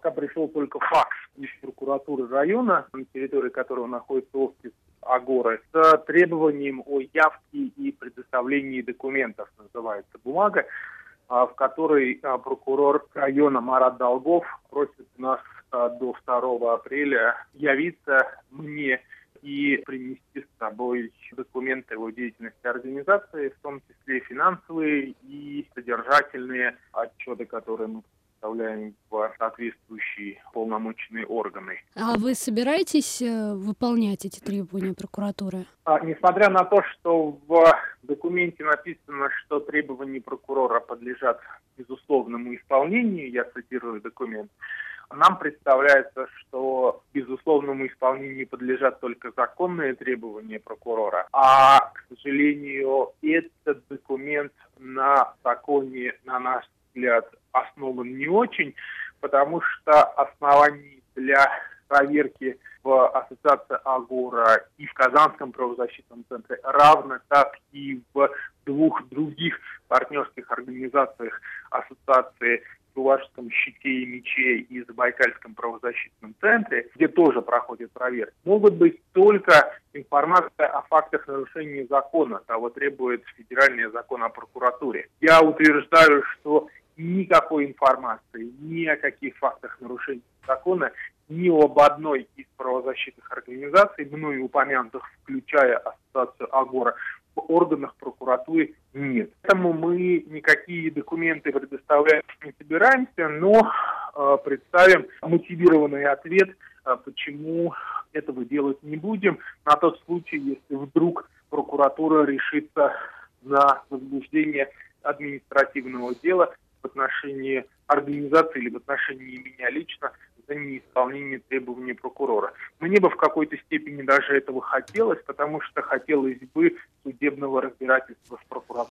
пока пришел только факс из прокуратуры района, на территории которого находится офис Агоры, с требованием о явке и предоставлении документов, называется бумага, в которой прокурор района Марат Долгов просит нас до 2 апреля явиться мне и принести с собой документы его деятельности организации, в том числе финансовые и содержательные отчеты, которые мы представляем в соответствующие полномочные органы. А вы собираетесь выполнять эти требования прокуратуры? Несмотря на то, что в документе написано, что требования прокурора подлежат безусловному исполнению, я цитирую документ, нам представляется, что безусловному исполнению подлежат только законные требования прокурора, а, к сожалению, этот документ на законе, на наш взгляд, основан не очень, потому что оснований для проверки в ассоциации Агора и в Казанском правозащитном центре, равно как и в 2 других партнерских организациях ассоциации в Чувашском щите и мече и Забайкальском правозащитном центре, где тоже проходят проверки, могут быть только информация о фактах нарушения закона, того требует федеральный закон о прокуратуре. Я утверждаю, что никакой информации ни о каких фактах нарушения закона, ни об одной из правозащитных организаций, мною упомянутых, включая ассоциацию Агора, в органах прокуратуры нет. Поэтому мы никакие документы предоставлять не собираемся, но представим мотивированный ответ, почему этого делать не будем, на тот случай, если вдруг прокуратура решится на возбуждение административного дела в отношении организации или в отношении меня лично за неисполнение требований прокурора. Мне бы в какой-то степени даже этого хотелось, потому что хотелось бы судебного разбирательства с прокуратурой.